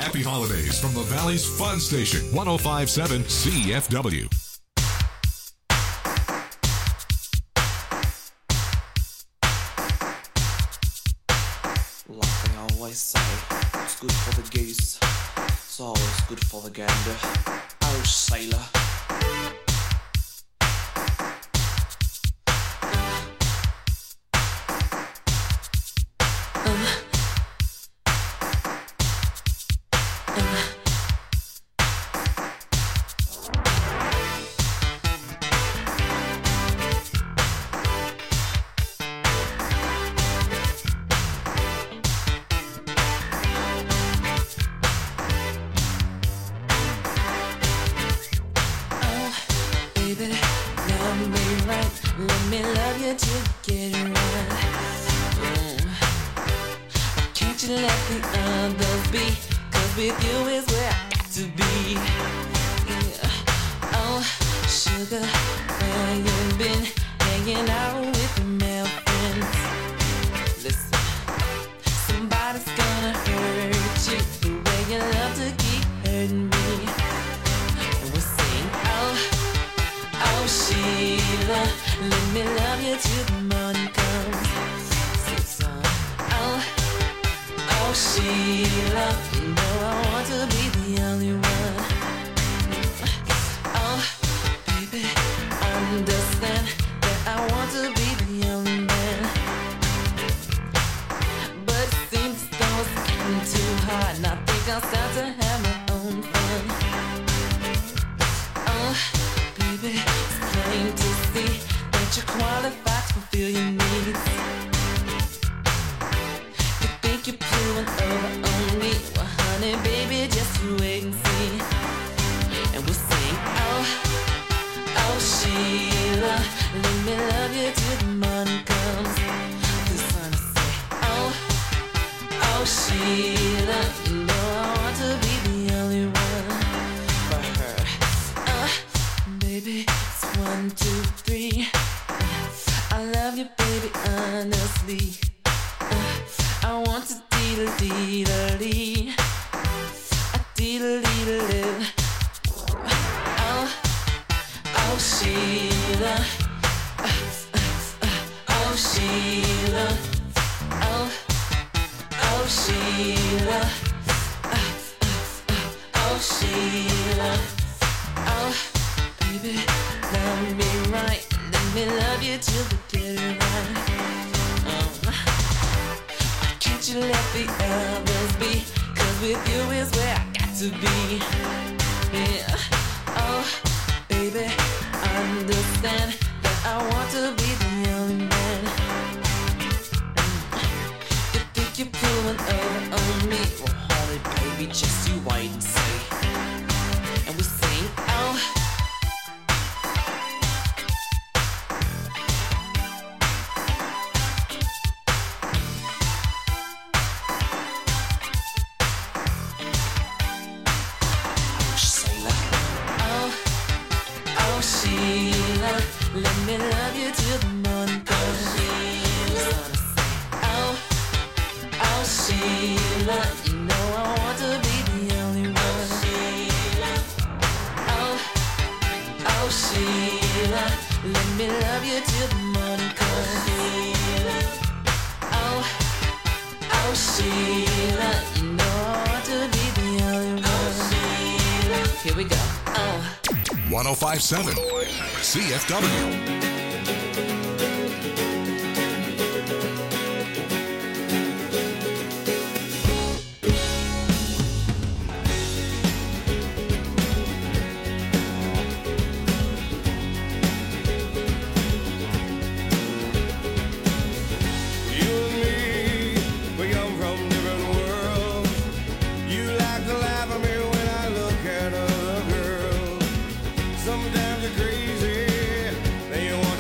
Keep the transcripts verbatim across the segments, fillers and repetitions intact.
Happy holidays from the Valley's Fun Station, one oh five point seven C F W. Like they always say, it's good for the geese, it's always good for the gander. Oh, sailor. one oh five point seven C F W. Sometimes you're crazy, then you want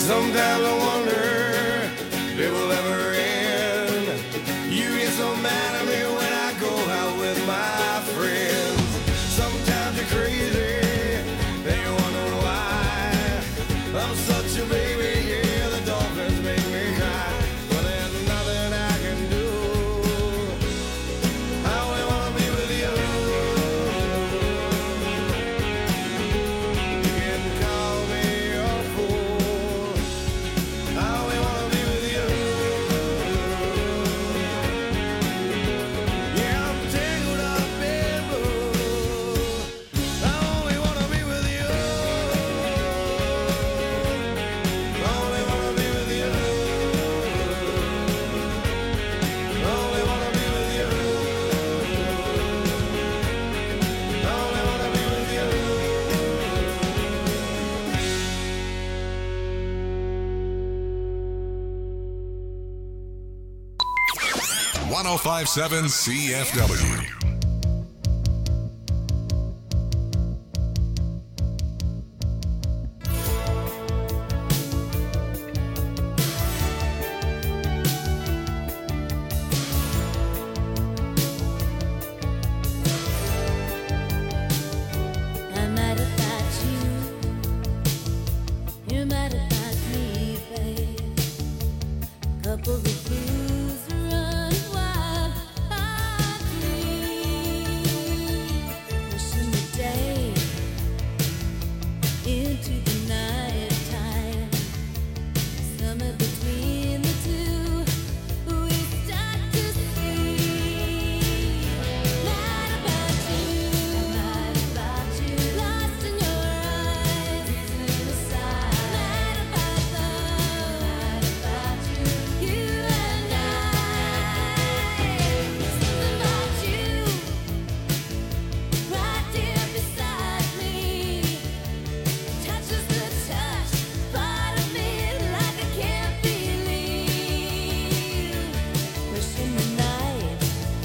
Sometimes I wonder if it will ever end. You get so mad at me when I go out with my friends. Sometimes you're crazy, and you wonder why. I'm such a baby, yeah, the dolphins make me cry. But there's nothing I can do. I only wanna be with you. You can call me a fool. I only wanna be with you. Yeah, I'm tangled up in blue. I only wanna be with you. I only wanna be with you. I only wanna be with you. I only wanna be with you. one oh five point seven C F W. I'm mad about you. You're mad about me, babe. Couple of fools run wild. I dream, wishing the day into the night time. Somewhere between the two, we start to see. Mad about you, mad about you, lost in your eyes, reason aside. Mad about love, mad about you, you and I. Something about you, right here beside me, touches the touch, part of me like I can't believe. Wishing the night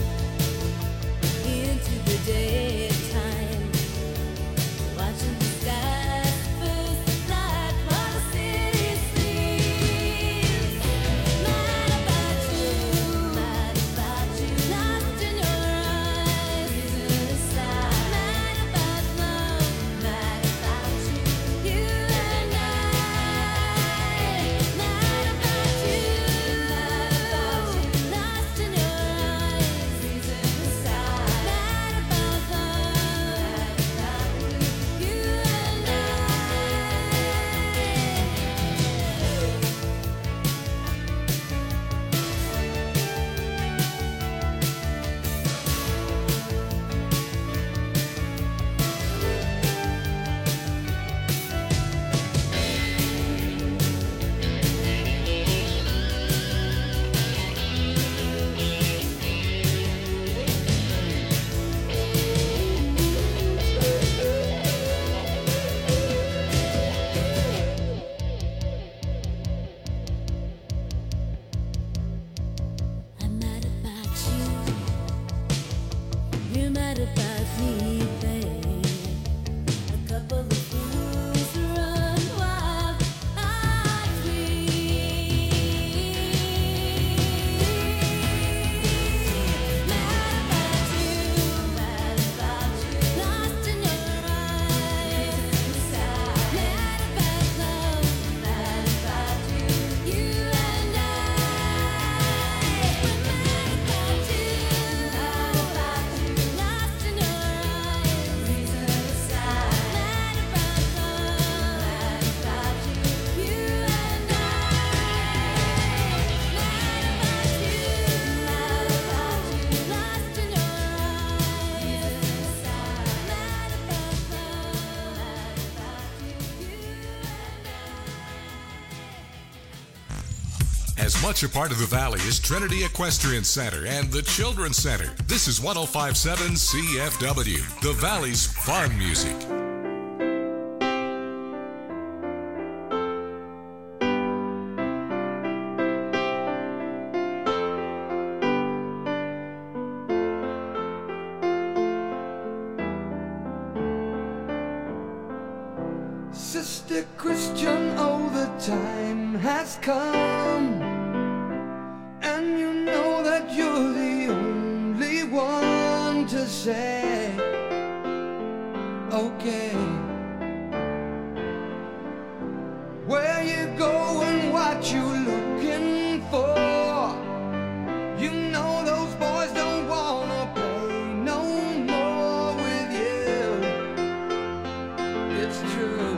into the daytime, watching the skies first light while the city sleeps. Mad about you, mad about you, lost in your eyes, reason aside. Mad about love, mad about you, you and I. Mad about you, mad about you, lost in your eyes, reason aside. Mad about love, mad about you, you and I. I'm mad about you. You're mad about me, babe. A couple of fools run wild. I dream. Mad about you, mad about you, lost in your eyes. Mad about love, mad about you, you and I. We're mad about you, mad about you, lost in your eyes. Reason aside. Mad about love, mad about you, you and I. Mad about you, mad about you, lost in your eyes. Mad about love, mad about you, you and I. As much a part of the Valley as Trinity Equestrian Center and the Children's Center, this is one oh five point seven C F W, the Valley's fun music. Sister Christian, oh, the time has come, and you know that you're the only one to say, okay. Where you going, what you looking for? You know those boys don't wanna play no more with you. It's true.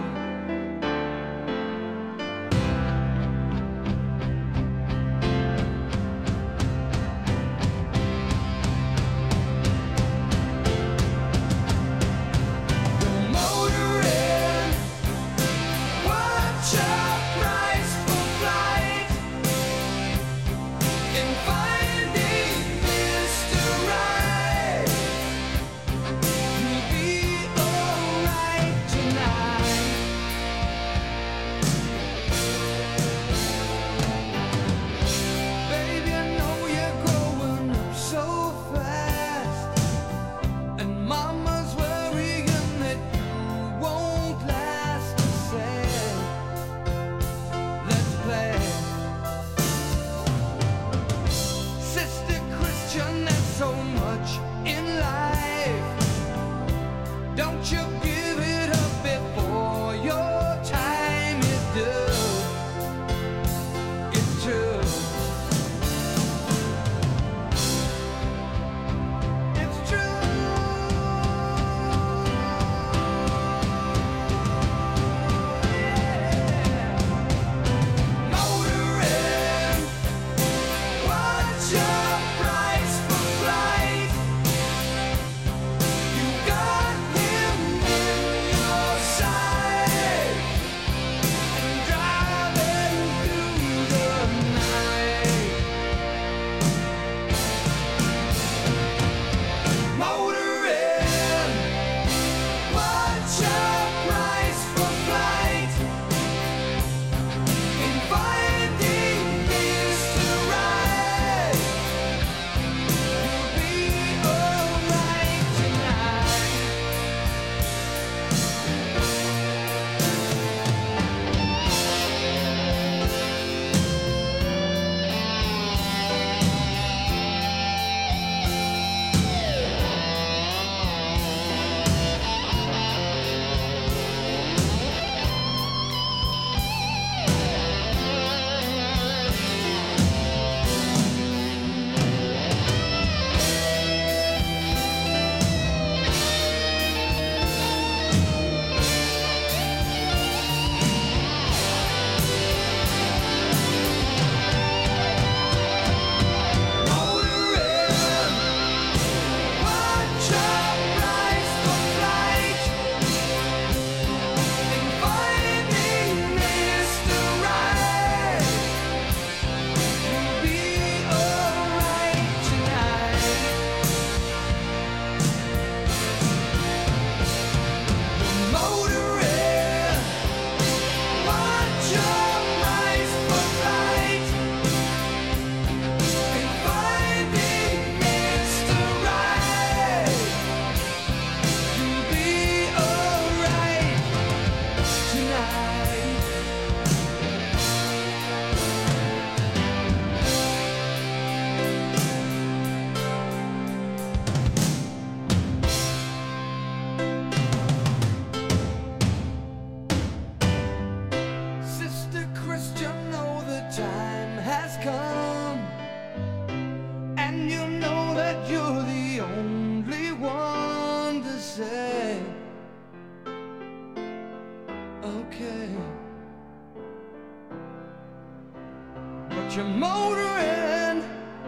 You're motoring,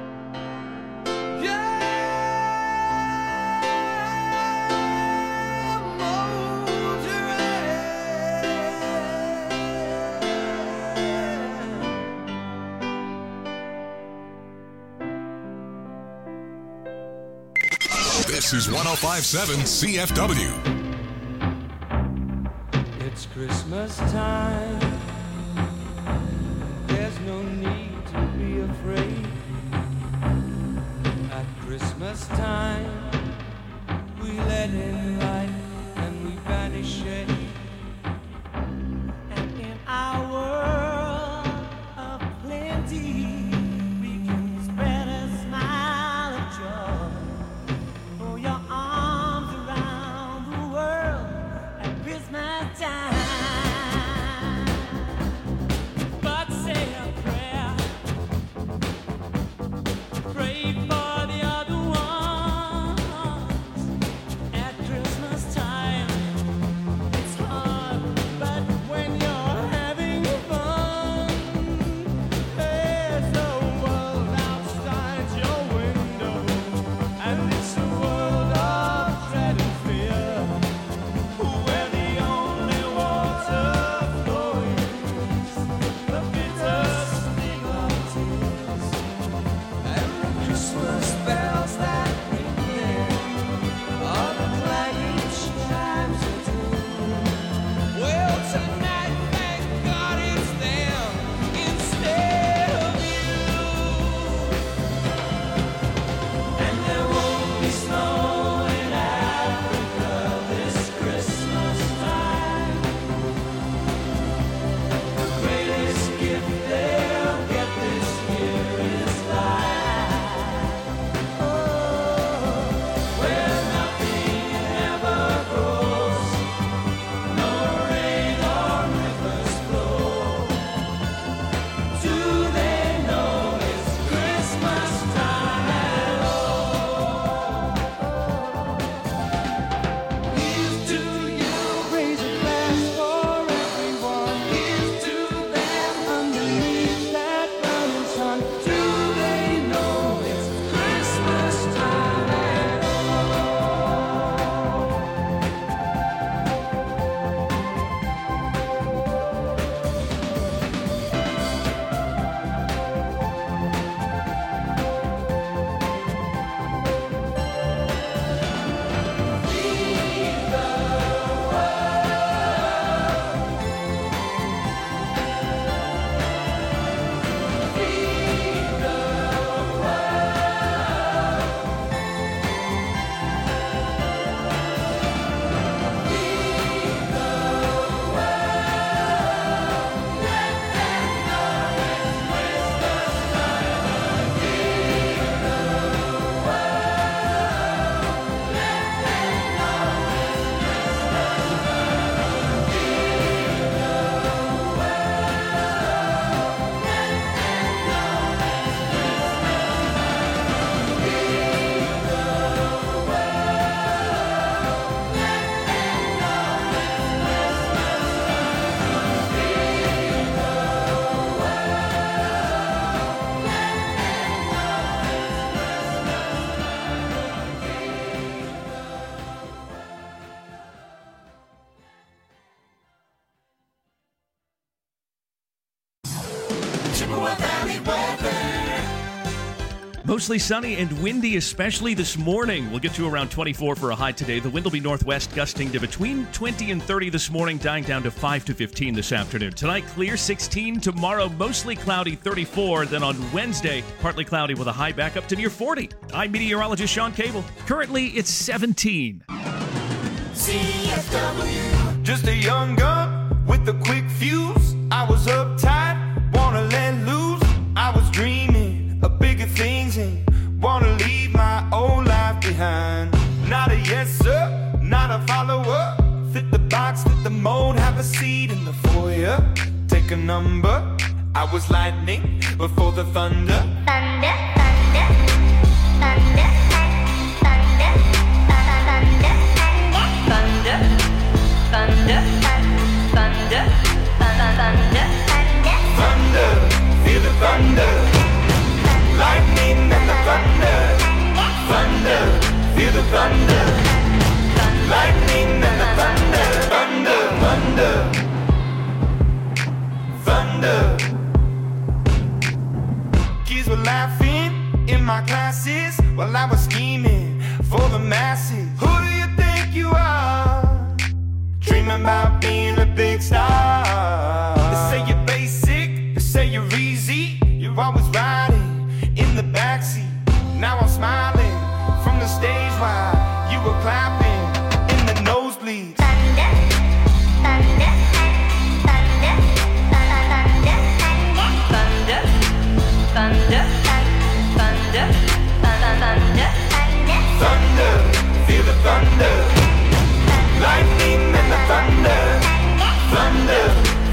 yeah, motoring. This is one oh five point seven C F W. It's Christmas time. There's no need to be afraid. At Christmas time, we let in light and we banish shade. Mostly sunny and windy, especially this morning. We'll get to around twenty-four for a high today. The wind will be northwest, gusting to between twenty and thirty this morning, dying down to five to fifteen this afternoon. Tonight, clear, sixteen. Tomorrow, mostly cloudy, thirty-four. Then on Wednesday, partly cloudy with a high back up to near forty. I'm meteorologist Sean Cable. Currently, it's seventeen. C F W. Just a young gun with a quick fuse. I was uptight, wanna let loose. I was dreaming of bigger things and wanna leave my old life behind. Not a yes sir, not a follower. Fit the box, fit the mold, have a seat in the foyer. Take a number. I was lightning before the thunder. Thunder, thunder, thunder, thunder, thunder, thunder, thunder, thunder, thunder, Thunder, feel the thunder. Lightning and the thunder. Thunder, feel the thunder. Lightning and the thunder. Thunder, thunder, thunder. Kids were laughing in my classes while I was scheming for the masses. Who do you think you are? Dreaming about being a big star. They say you're basic, they say you're easy. You're always riding in the backseat. Now I'm smiling from the stage while you were clapping in the nosebleeds. thunder, thunder, thunder, thunder, thunder, thunder, thunder, thunder, thunder,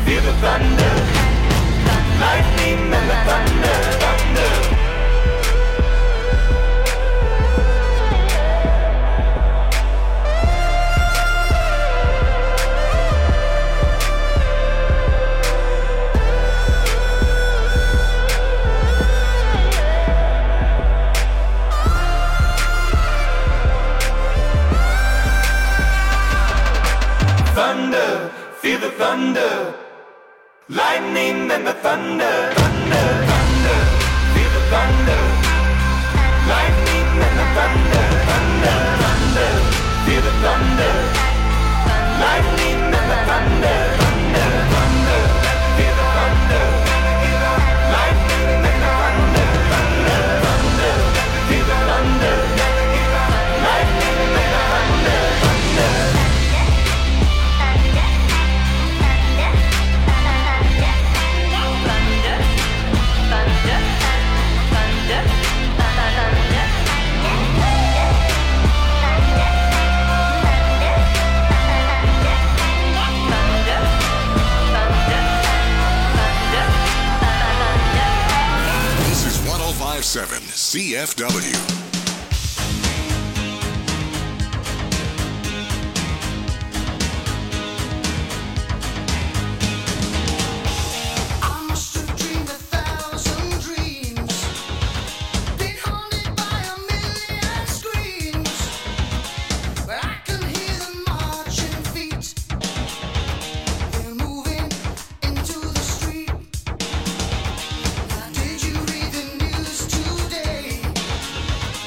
feel the thunder, lightning and the thunder, thunder. Thunder, feel the thunder, lightning and the thunder, thunder, thunder, feel the thunder, lightning and the thunder, thunder, thunder, feel the thunder, lightning and the thunder, thunder, thunder, feel the thunder, lightning and the thunder, thunder, thunder, feel the thunder, lightning and the thunder, thunder. seven C F W. Did you read the news today?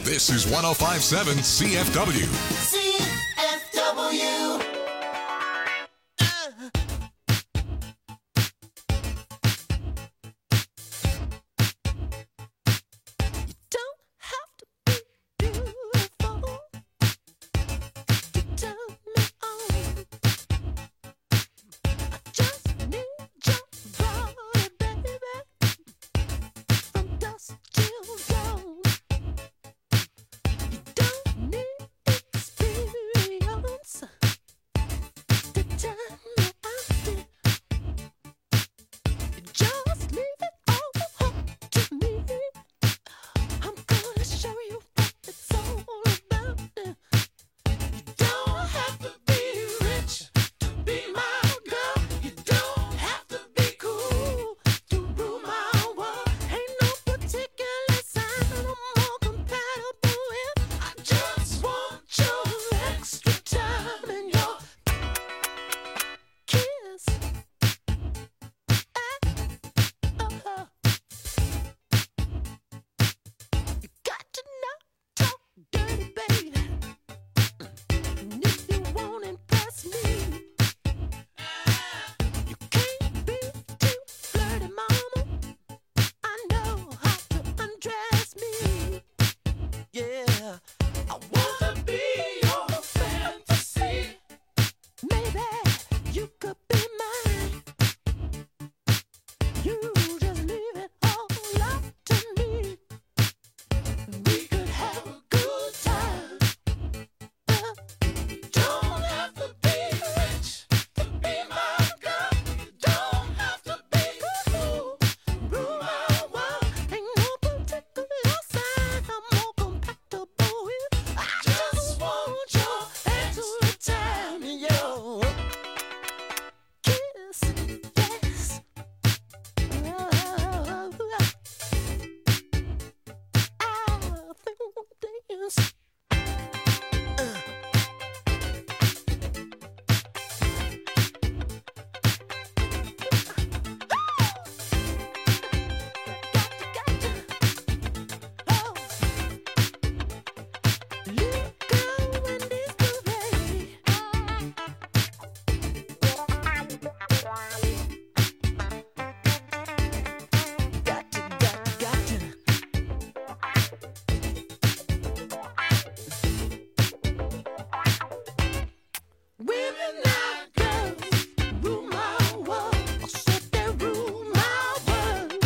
This is one oh five point seven C F W. C F W. Don't have to be beautiful to turn me on. I just need your body, baby, from dusk till dawn. You don't need experience to turn me on. You just leave it all up to me. I'm gonna show you what it's all about. You don't have to be rich to be my girl. You don't have to be cool to rule my world. Ain't no particular sign I'm more compatible with. I just want your extra time and your kiss. Oh. You got to not talk dirty, baby. And if you won't impress me, you can't be too flirty, mama. I know how to undress me. Yeah, I want to be your fantasy. Maybe you could be mine. You just leave it all up to me. We could have a good time. Uh, don't have to be rich to be my girl. You don't have to be cool. Rule my world. Ain't no particular sign I'm more compatible with. I just want your extra time and your kiss. Yes. Oh, I think dance. Women and girls rule my world. I said they rule my world.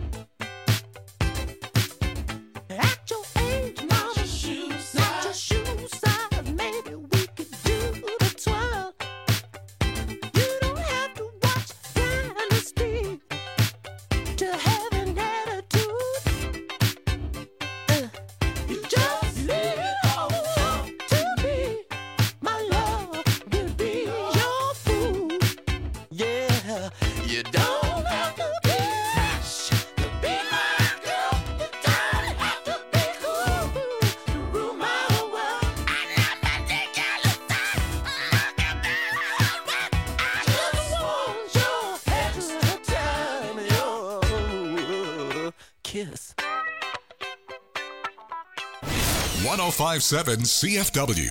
At your age, mama, not your shoe size. Maybe we could do the twirl. You don't have to watch Dynasty to have an attitude. Uh, you just leave it all up to me. My love will be your food. Yeah, you don't have to be rich to be my girl. You don't have to be cool to rule my world. I'm not particular sign. I just want your extra time and your kiss. one oh five point seven C F W.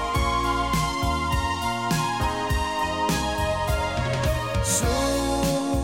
So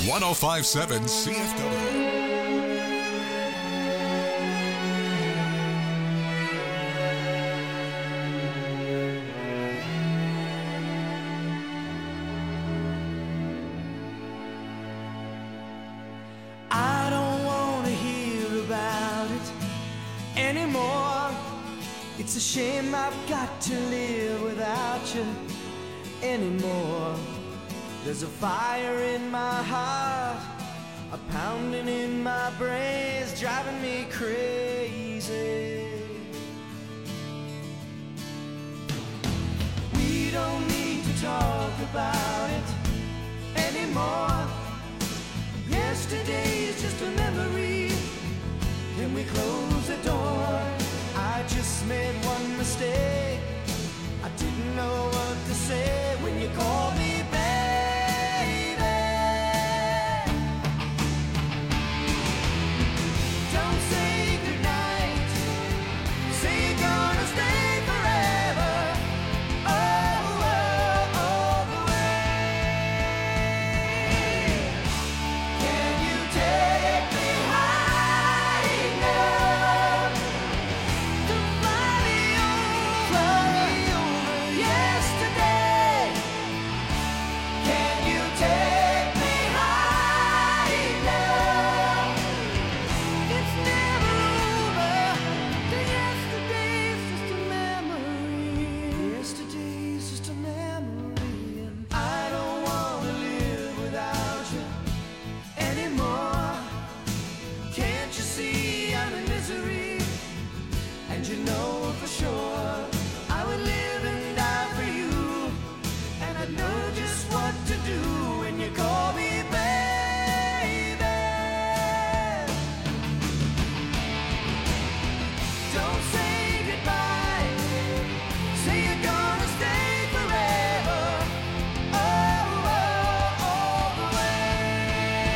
one oh five point seven C F W. I don't want to hear about it anymore. It's a shame I've got to live without you anymore. There's a fire in my heart, a pounding in my brains, driving me crazy. We don't need to talk about it anymore. Yesterday is just a memory. Can we close the door? I just made one mistake. I didn't know what to say when you called me baby. Don't say goodnight. Say you're gonna stay forever. Oh, oh, all the way. Can you take me high enough to fly me over, fly me over yesterday? Can you take me high enough? It's never over. The yesterday's just a memory. Yesterday's just a memory, and I don't want to live without you anymore. Can't you see I'm in misery? And you know for sure I would live and die for you. And I know just what to do when you call me baby. Don't say goodbye. Say you're gonna stay forever. Oh, oh, all the way.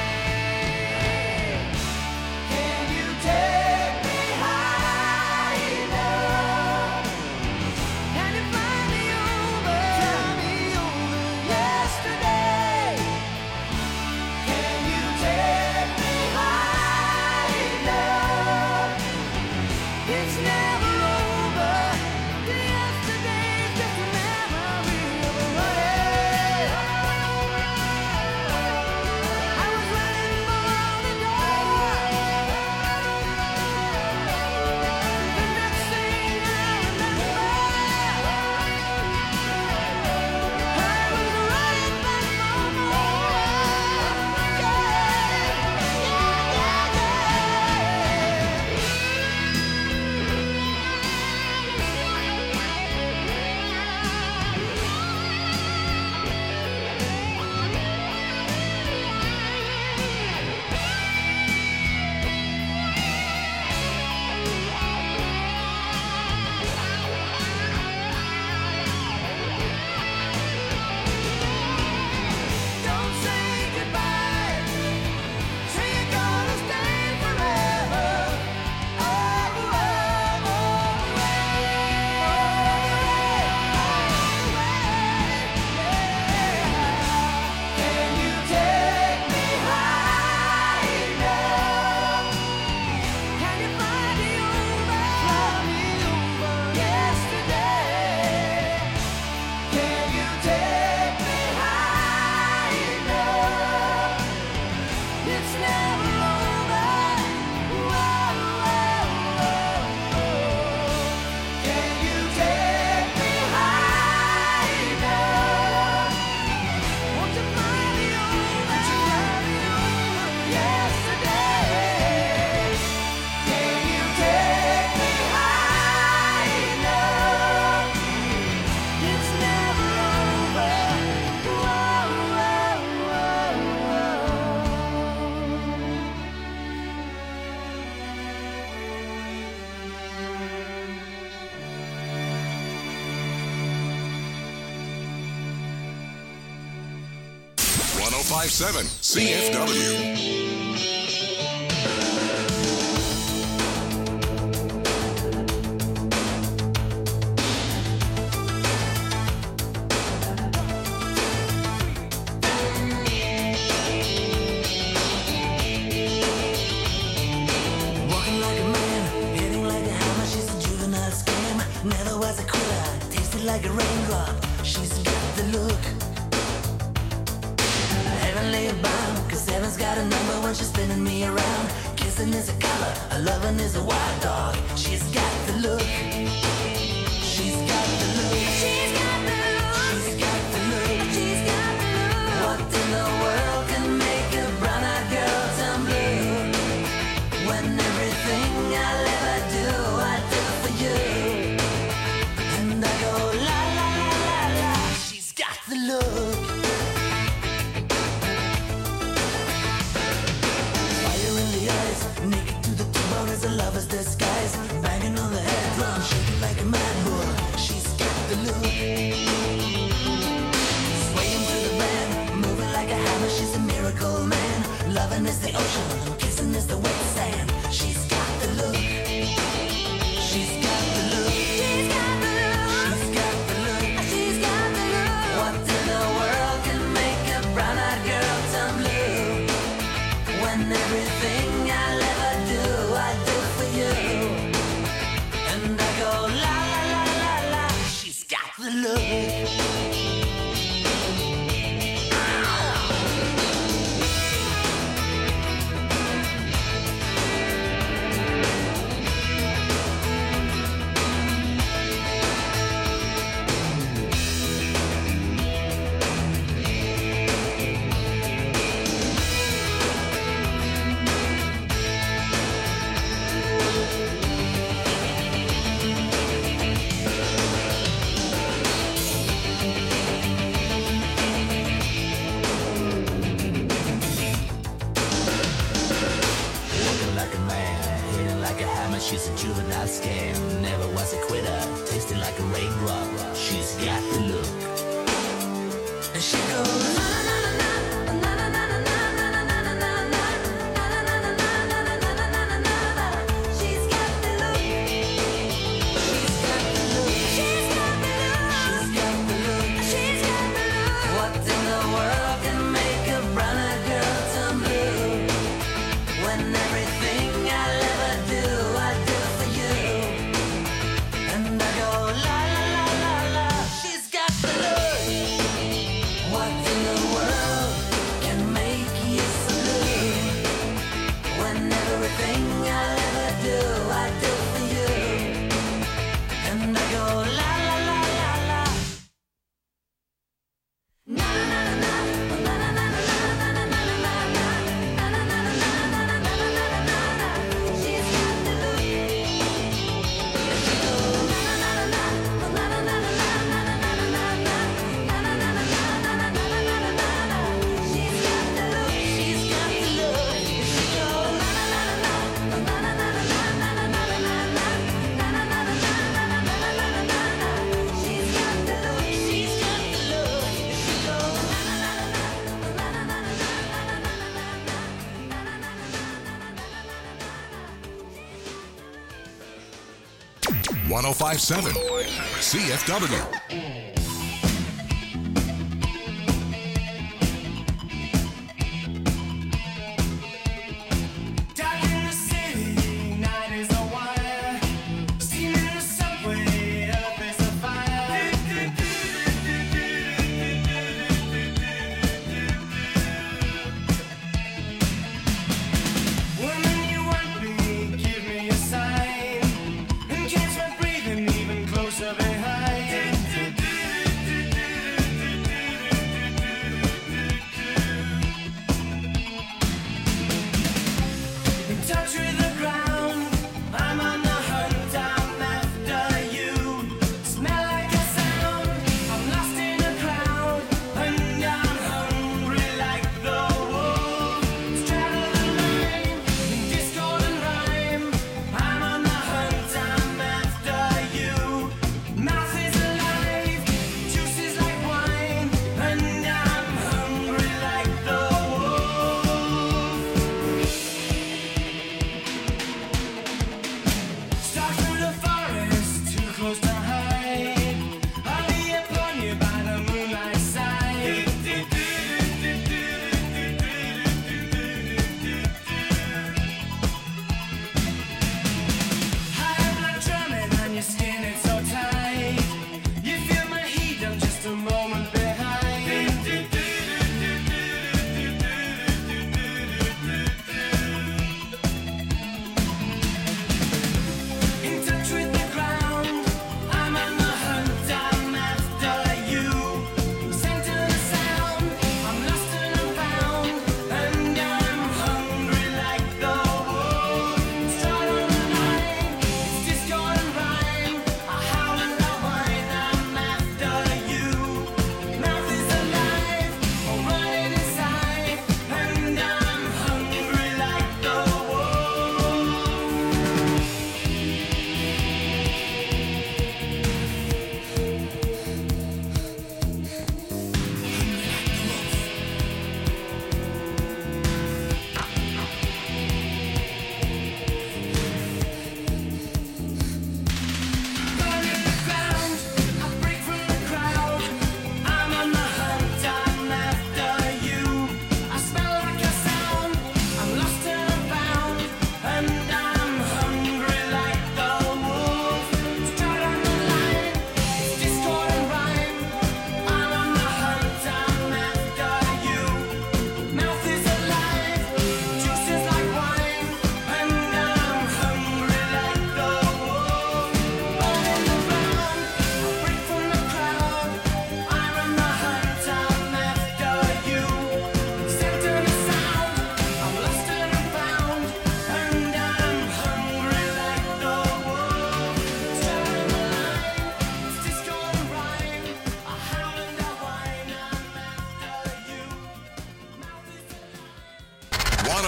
Can you take me high enough? Can you fly me over, fly me over yesterday? Can you take me high enough? It's never over. The yesterday's just a memory of a running. I was running for the door. The next thing I remember, I was running back for more. Yeah, yeah, yeah, yeah. Don't say goodbye. Say you're gonna stay forever. Oh, oh, all the way, all the way. Can you take me high enough? Can you fly me over, fly me over yesterday? Can you take me high enough? It's never over. Whoa, whoa, whoa. Can you take me high enough? Won't you fly me over, fly me over yesterday? Can you take me high enough? It's never over. Whoa, whoa, one oh five point seven C F W. never was a quitter. Tasted like a raindrop, she's got the look. Heavenly bound, cause heaven's got a number when she's spinning me around. Kissing is a color, a loving is a wild dog. She's got the look. She's got the look. She's got the look. She's got the look. She's got the look. What in the world can make a brown-eyed girl turn blue? When everything I'll ever do, I do for you. And I go la la la la la. She's got the look. Fire in the eyes, naked to the bone as a lover's disguise. Banging on the head drum, shaking like a mad bull. She's got the look. Swaying to the band, moving like a hammer. She's a miracle man. Loving is the ocean, kissing is the wet sand. She's got the look. She's got the look. She's got the look. She's got the look. She's got the look. What in the world can make a brown-eyed girl turn blue? When everything I'll ever do, I do for you. And I go la la la la la. She's got the look. Walking like a man, hitting like a hammer. She's a juvenile scam. Never was a quitter, tasting like a raindrop. She's got the look. And she goes na na na na na na na na na na na na na na. She's got the look. She's got the look. She's got the look. She's got the look. She's got the look. What in the world can make a brown-eyed girl turn blue? When everything I'll ever do, I do for you. And I go la la la la la. She's got the look. What in the world can make you so blue? When everything I'll ever do, I do for you. And I go la la la la la. Na na na na na na na na na na na na na. Na na na na na na na na na na na. She's got the look. And she goes na na na na na na na na na na na na na na. Na na na na na na na na na na na na. She's got the look. She's got the look. And she goes na na na na na na na na na na na na na na na. Na na na na na na na na na na na na na na. She's got the look. She's got the look. And she goes na na na na na na na na na na na na na na. one oh five point seven C F W. Dark in the city, night is a wire. Steam in the subway, earth is a fire. Woman, you want me, give me a sign. And catch my breathing even closer behind. In touch with the ground, I'm on the hunt, I'm after you. Smell like a sound, I'm lost in a crowd, and I'm hungry like the wolf. Straddle the line, in discord and rhyme, I'm on the hunt, I'm after you.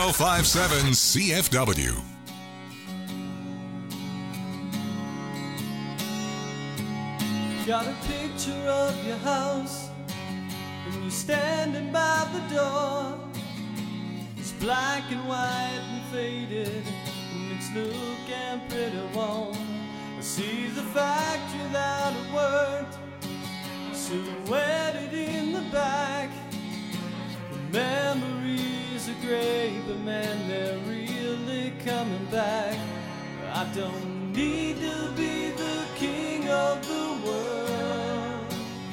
oh five point seven C F W. Got a picture of your house, and you're standing by the door. It's black and white and faded, and it's looking pretty warm. I see the factory that it worked, silhouetted in the back. The memories are great, but man, they're really coming back. I don't need to be the king of the world,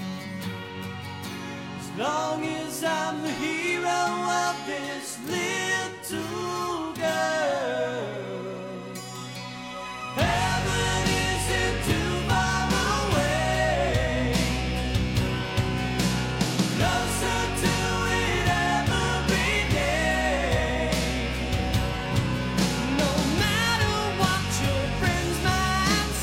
as long as I'm the hero of this little girl. Heaven isn't too far away, closer to it every day. No matter what your friends might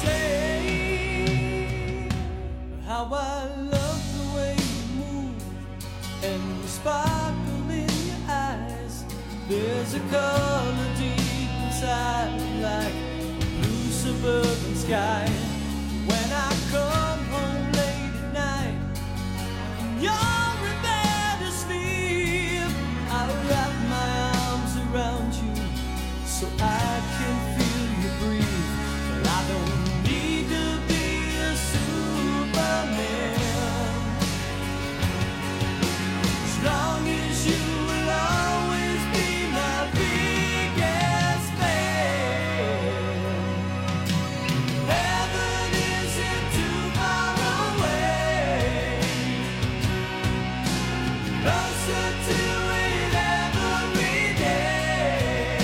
say, how I love the way you move and the sparkle in your eyes. There's a color deep inside, like a blue suburban sky. When I come home late at night, and you're in bed asleep, I wrap my arms around you so I can feel you breathe. But I don't need to be a Superman, as long as you will always be my biggest fan. Heaven isn't too far away, closer to it every day.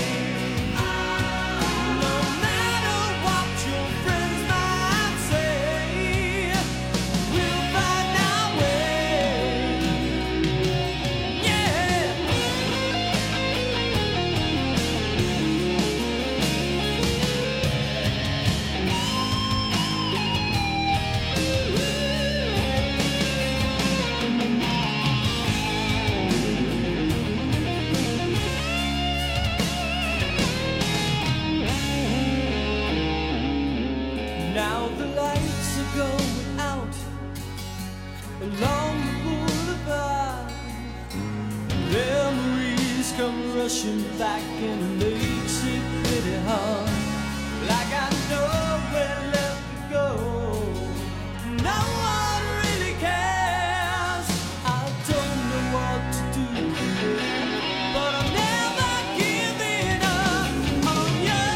No matter what your friends might say, we'll find our way. Yeah. Now the lights are going out along the boulevard. Memories come rushing back and it makes it pretty hard. Like I know where left to go. No one really cares. I don't know what to do, but I'm never giving up on you.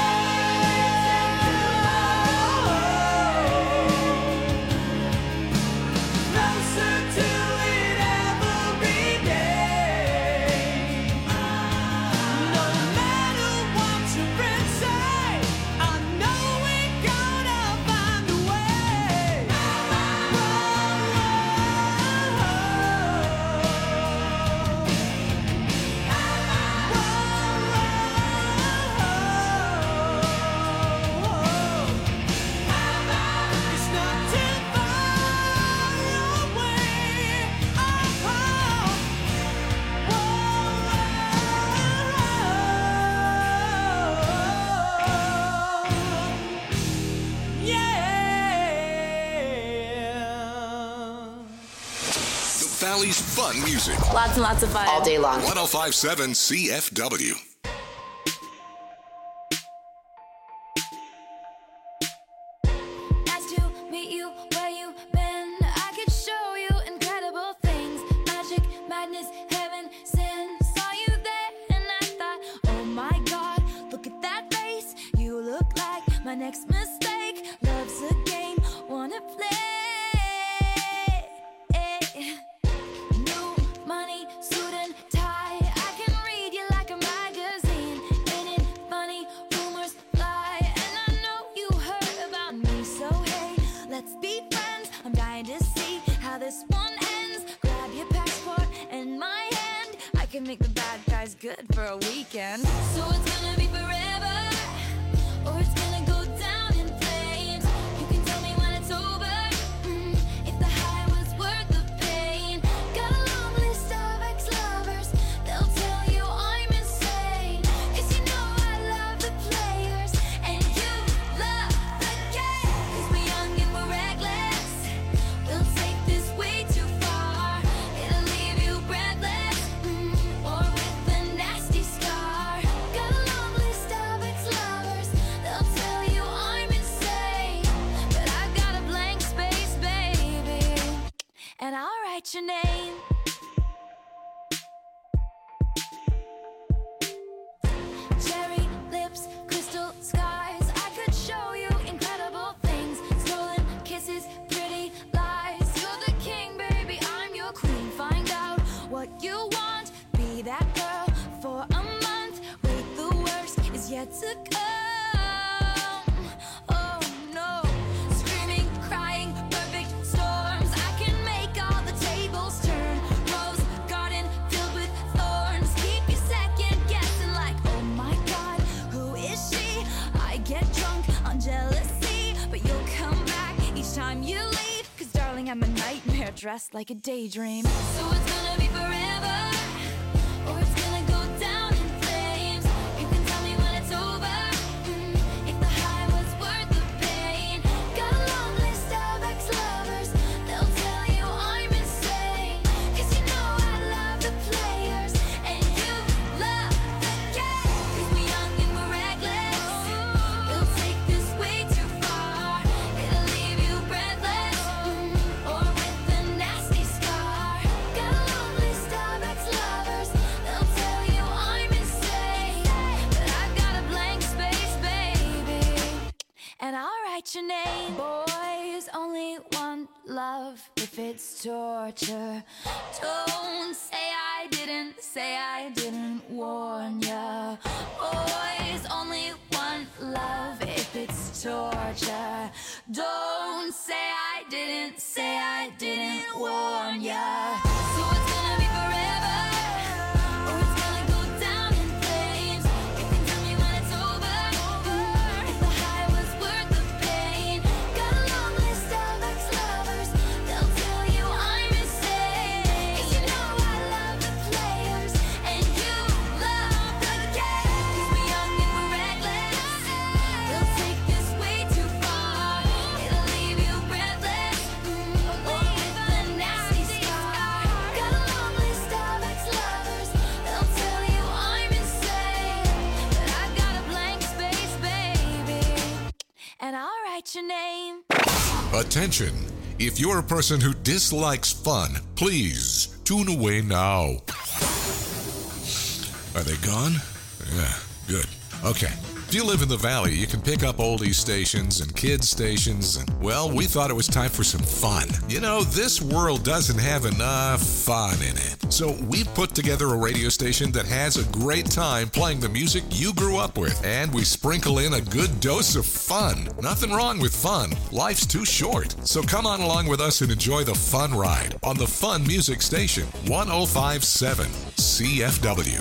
Closer to it every day. No matter what your friends say, I know we're gonna find a way. It's not too far away. Yeah. The Valley's fun music. Lots and lots of fun. All day long. one oh five point seven C F W. Nice to meet you where you been. I could show you incredible things. Magic, madness, heaven, sin. Saw you there and I thought, oh my God, look at that face. You look like my next mistake. Love's a game, wanna play. New money, suit and tie. I can read you like a magazine. Ain't it funny? Rumors fly, and I know you heard about me. So hey, let's be friends. I'm dying to see how this one ends. Grab your passport and my hand. I can make the bad guys good for a weekend. So it's gonna be forever, or it's gonna go down in flames. You can tell me when it's over, mm, if the high was worth the pain. Got a long list of ex-lovers, they'll tell you I'm insane. write your name. Cherry lips, crystal skies. I could show you incredible things. Stolen kisses, pretty lies. You're the king, baby, I'm your queen. Find out what you want. Be that girl for a month. Wait, the worst is yet to come. Oh no. Screaming, crying, perfect storms. I can make all the tables turn. Rose garden filled with thorns. Keep you second guessing like, oh my god, who is she? I get drunk on jealousy, but you'll come back each time you leave. Cause darling, I'm a nightmare dressed like a daydream. So it's gonna be forever, or it's gonna go down in flames. You can tell me when it's over, mm, if the high was worth the pain. Got a long list of ex-lovers, they'll tell you I'm insane. Cause you know I love the players, and you love the game. Cause we're young and we're reckless, we'll take this way too far. It'll leave you breathless, mm, or with a nasty scar. Got a long list of ex-lovers, they'll tell you I'm insane. But I've got a blank space, baby, and I'll write your name. Boys only want love if it's torture. Don't say I didn't, say I didn't warn ya. Boys only want love if it's torture. Don't say I didn't, say I didn't warn ya. So it's gonna be forever, or it's gonna go down in flames. You can tell me when it's over, if the high was worth the pain. Got a long list of ex-lovers, they'll tell you I'm insane. 'Cause you know I love the players, and you love the game. 'Cause we're young and we're reckless, we'll take this way too far. It'll leave you breathless, mm, or with a nasty scar. Got a long list of ex-lovers, they'll tell you I'm insane. But I've got a blank space, baby, and I'll write your name. Attention! If you're a person who dislikes fun, please tune away now. Are they gone? Yeah, good. Okay. If you live in the Valley, you can pick up oldies stations and kids stations, and, well, we thought it was time for some fun. You know, this world doesn't have enough fun in it. So we've put together a radio station that has a great time playing the music you grew up with, and we sprinkle in a good dose of fun. Nothing wrong with fun. Life's too short. So come on along with us and enjoy the fun ride on the Fun Music Station, one oh five point seven C F W.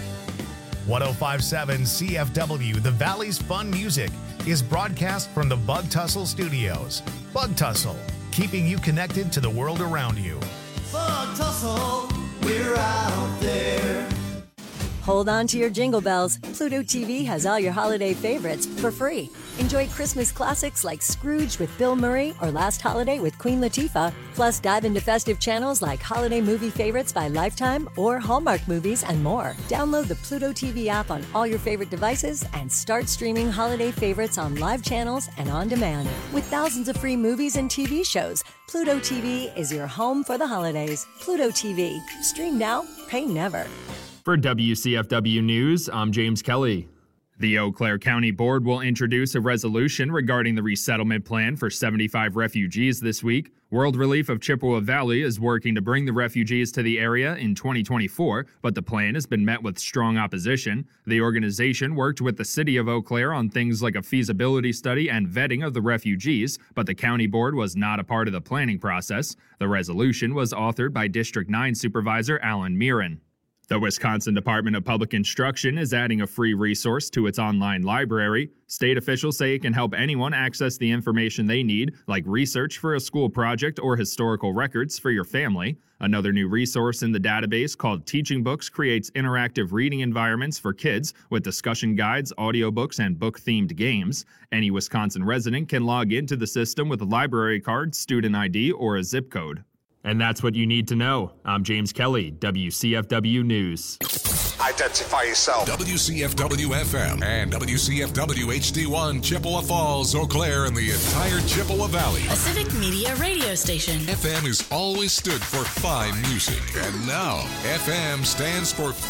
one oh five point seven C F W, the Valley's Fun Music, is broadcast from the Bug Tussle Studios. Bug Tussle, keeping you connected to the world around you. Bug Tussle, we're out there. Hold on to your jingle bells. Pluto T V has all your holiday favorites for free. Enjoy Christmas classics like Scrooge with Bill Murray or Last Holiday with Queen Latifah. Plus, dive into festive channels like Holiday Movie Favorites by Lifetime or Hallmark Movies and more. Download the Pluto T V app on all your favorite devices and start streaming holiday favorites on live channels and on demand. With thousands of free movies and T V shows, Pluto T V is your home for the holidays. Pluto T V. Stream now, pay never. For W C F W News, I'm James Kelly. The Eau Claire County Board will introduce a resolution regarding the resettlement plan for seventy-five refugees this week. World Relief of Chippewa Valley is working to bring the refugees to the area in twenty twenty-four, but the plan has been met with strong opposition. The organization worked with the city of Eau Claire on things like a feasibility study and vetting of the refugees, but the county board was not a part of the planning process. The resolution was authored by District nine Supervisor Alan Mirren. The Wisconsin Department of Public Instruction is adding a free resource to its online library. State officials say it can help anyone access the information they need, like research for a school project or historical records for your family. Another new resource in the database called Teaching Books creates interactive reading environments for kids with discussion guides, audiobooks, and book-themed games. Any Wisconsin resident can log into the system with a library card, student I D, or a zip code. And that's what you need to know. I'm James Kelly, W C F W News. identify yourself. W C F W F M and W C F W H D one, Chippewa Falls, Eau Claire, and the entire Chippewa Valley. A civic media radio station. F M has always stood for fine music, and now F M stands for